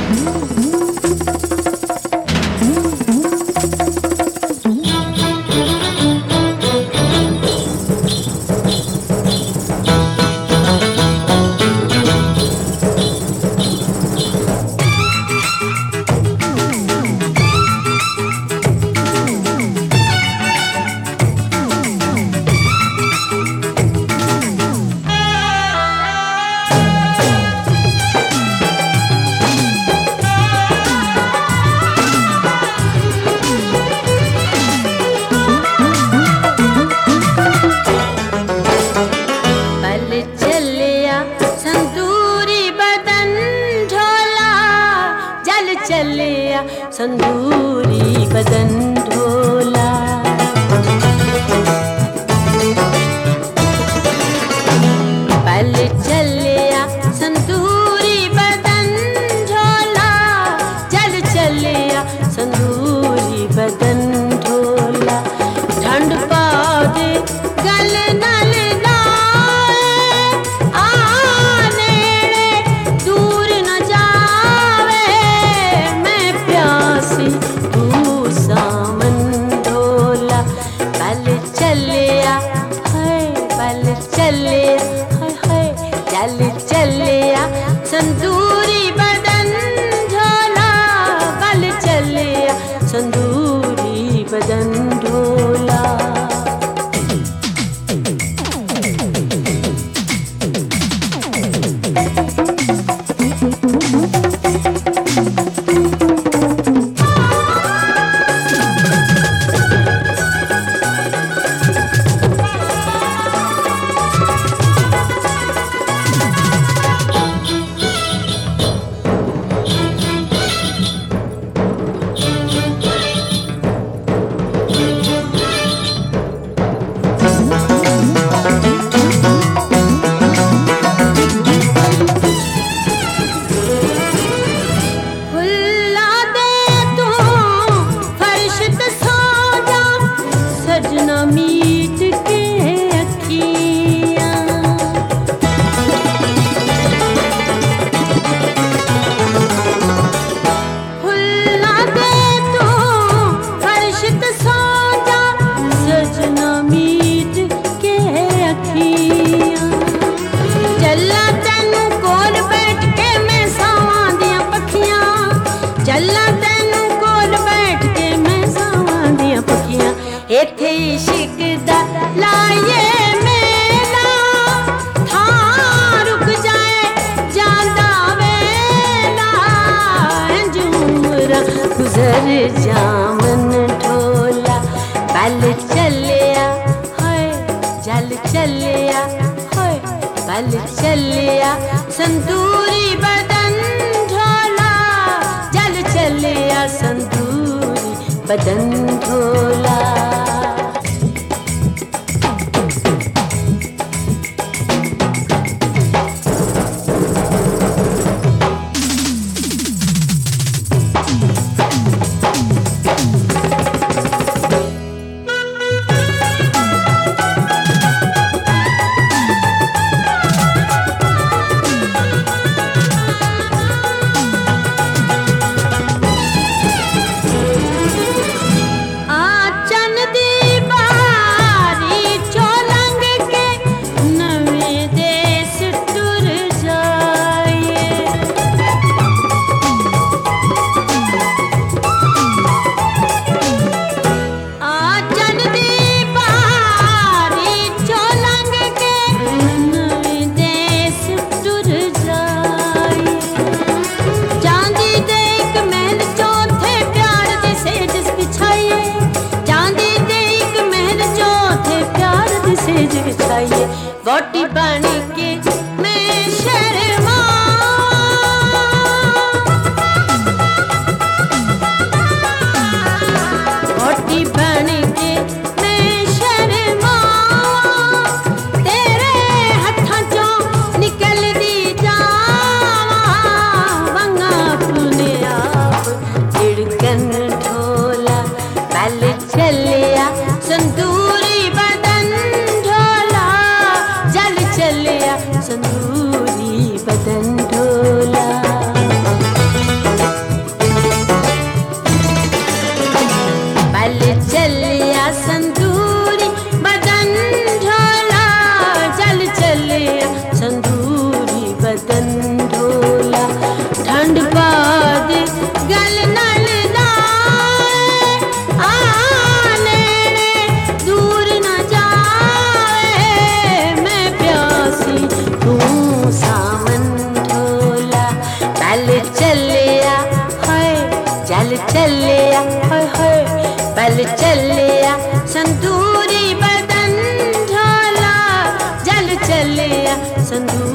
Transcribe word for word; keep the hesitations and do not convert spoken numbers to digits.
चलिया संदूरी बदन ढोला। पल चलिया संदूरी बदन ढोला, जल चलिया संदूरी बदन ढोला। ठंड पौधे गल नल चल चलिया संदूरी बदन ढोला, बल चलिया संदूरी बदन ढोला। मीट के अखियाँ फुल्ला दे तू फर्श ते सो जा, सजना मीट के अखियाँ। चला तेनू कोल बैठ के मैं सावां दियां पखियां, चला तेनू कोल बैठ के मैं सावां दियां पखियां। इत्थे इश्क दा लाए मेला, थां रुक जाए जांदा वेला। झूमरा गुजर जामन ढोला, पल चलिया हाय जल चलिया हाय पल चलिया संदूरी बदन ढोला, जल चलिया संदूरी बदन ढोला। वोटी बन के मैं शर्मा, वोटी बन के मैं शर्मा। तेरे हत्थां चों निकल दी जावा, वंगा पुने आप तिड़कन ढोला। पल चलिया संदूरी बदन ढोला, जल चलिया संदूरी बदन ढोला। चलिया होय होय पल चलिया संदूरी बदन ढोला जल चलिया संदूरी